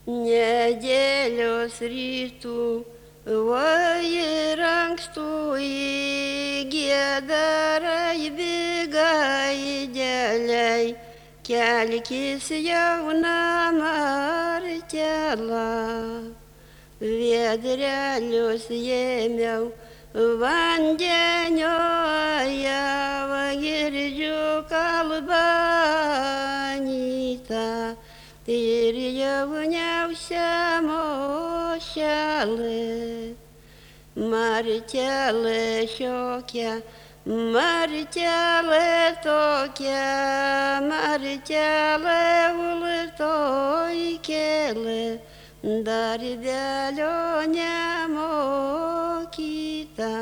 Nedėlios rytų, vai ir ankstų gėdarai bėgai dėliai, kelkis jauna Martela. Viedrelius ėmiau vandenio, jau girdžiu kalbą anytą. Ir jauniausia mošelė, Martelė šiokia, Martelė tokia, Martelė ultoj kėlė, darbelio nemokyta.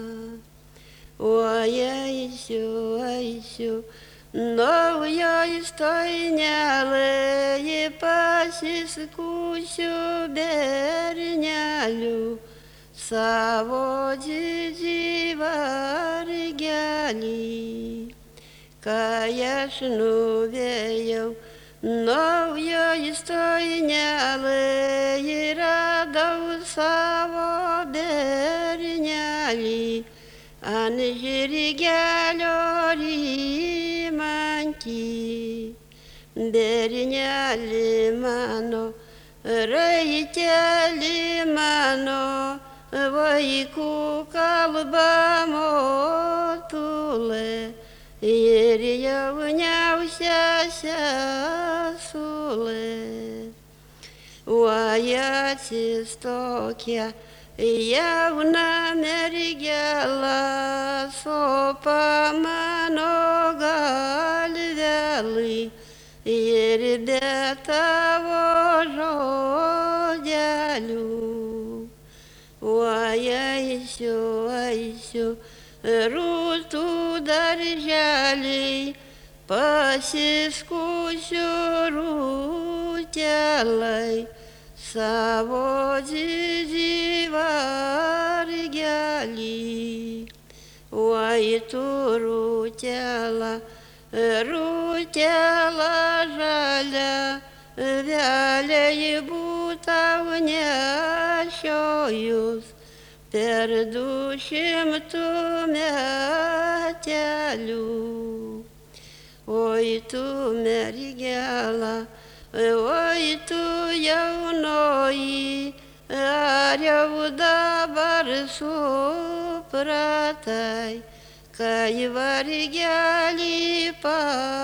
Oi, eisiu, naujoj stojnelėj pasiskusiu bernelių, savo didį vargelį. Kai aš nuvėjau naujoj stojnelėj, radau savo bernelį, ant žirgelio rymantį. Berneli mano, raiteli mano, vaikų kalba motulė ir jauniausia sesulė. Oi, atsistokia jauna mergela, sopa mano galvelį, ir be tavo žodelių. Oi, eisiu, rūtų darželį, pasiskusiu rūtelai, savo didį vargelį. Oi, tu rūtela, rūtela žalia, vėliai būtau nešiojus per 200 metelių. Oi, tu mergela, oi, tu jaunoji, ar jau dabar supratai, kai vargelį